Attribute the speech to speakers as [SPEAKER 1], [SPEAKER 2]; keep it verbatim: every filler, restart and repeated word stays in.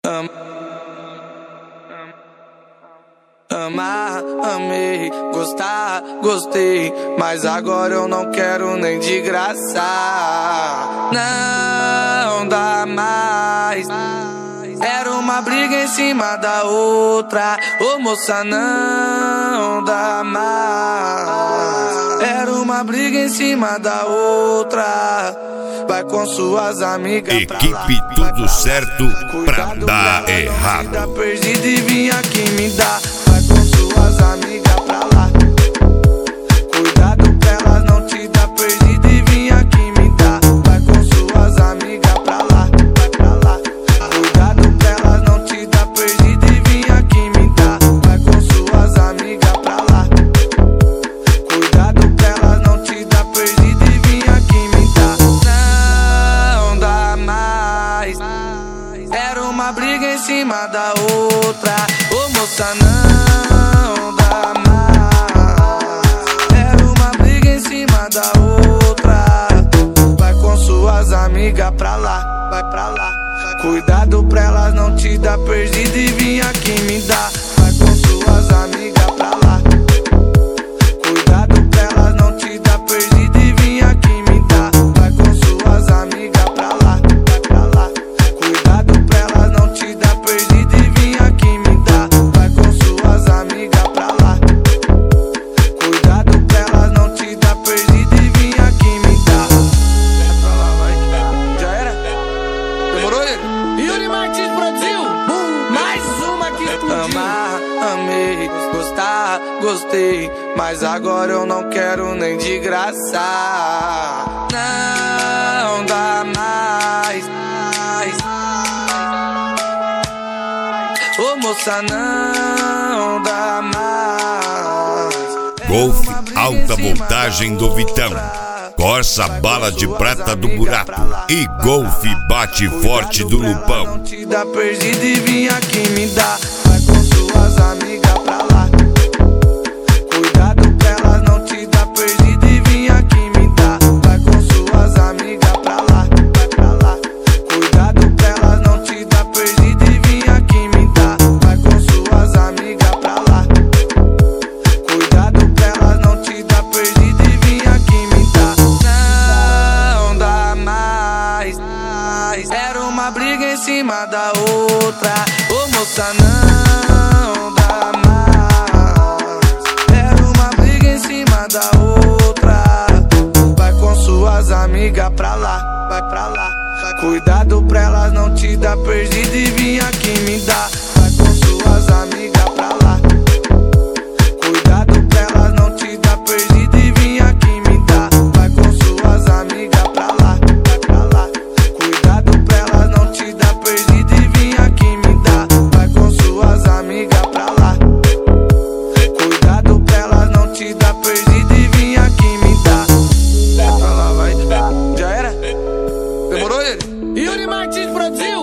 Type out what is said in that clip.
[SPEAKER 1] Am, amar, amei, gostar, gostei, mas agora eu não quero nem de graça. Não dá mais. Era uma briga em cima da outra. Ô moça, não dá mais. Era uma briga em cima da outra. Vai com suas amigas.
[SPEAKER 2] Equipe Tudo Certo pra dar errado.
[SPEAKER 1] Tá perdido e vim aqui me dar. Vai com suas amigas pra lá. Cuidado pra elas não te dar perdido e vim aqui me dar. Vai com suas amigas pra lá. Vai pra lá. Cuidado pra elas não te dar perdido e vim aqui me dar. Vai com suas amigas pra lá. Cuidado pra elas não te dar perdido e vim aqui me dar. Não dá mais. Era uma briga em cima da outra. Ô moça, não dá mais. Era uma briga em cima da outra. Vai com suas amigas pra lá, vai pra lá. Cuidado pra elas não te dar perdido e vim aqui me dar. Vai com suas amigas pra lá. Cuidado pra elas não te dar perdido e vim aqui me dar. Vai com suas amigas pra lá, vai pra lá. Cuidado pra elas não te dar perdido e vim aqui me dar. Vai com suas amigas pra lá. Cuidado pra elas não te dar perdido e vim aqui me dar. Vai pra lá, vai. Já era? Demorou, ele?
[SPEAKER 3] Yuri Martins produziu mais uma que explodiu.
[SPEAKER 1] Amar, amei, gostar, gostei, mas agora eu não quero nem de graça. Não dá mais. Ô moça, não dá mais.
[SPEAKER 2] Golf alta voltagem do Vitão, Corsa bala de prata do Buraco e Golf bate forte do Lupão.
[SPEAKER 1] Não te dá perdido e vim aqui me dar. Vai com suas amigas pra lá. Cuidado pra elas não te dar perdido e vim aqui me dar. Vai com suas amigas pra lá, vai pra lá. Cuidado pra elas não te dar perdido e vim aqui me dar. Vai com suas amigas pra lá. Cuidado pra elas não te dar perdido e vim aqui me dar. Não dá mais. Era uma briga em cima da outra. Ô moça, não dá mais. Era uma briga em cima da outra. Vai com suas amigas pra lá, vai pra lá. Cuidado pra elas não te dar perdido e vim aqui me dar. Vai com suas amigas pra lá. Cuidado pra elas não te dar perdido e vim aqui me dar. Vai com suas amigas pra lá, vai pra lá. Cuidado pra elas não te dar perdido e vim aqui me dar. Vai com suas amigas pra lá. Cuidado pra elas não te dar perdido e vim aqui me dar. Vai pra lá, vai. Já era? Demorou, ele?
[SPEAKER 3] Yuri Martins produziu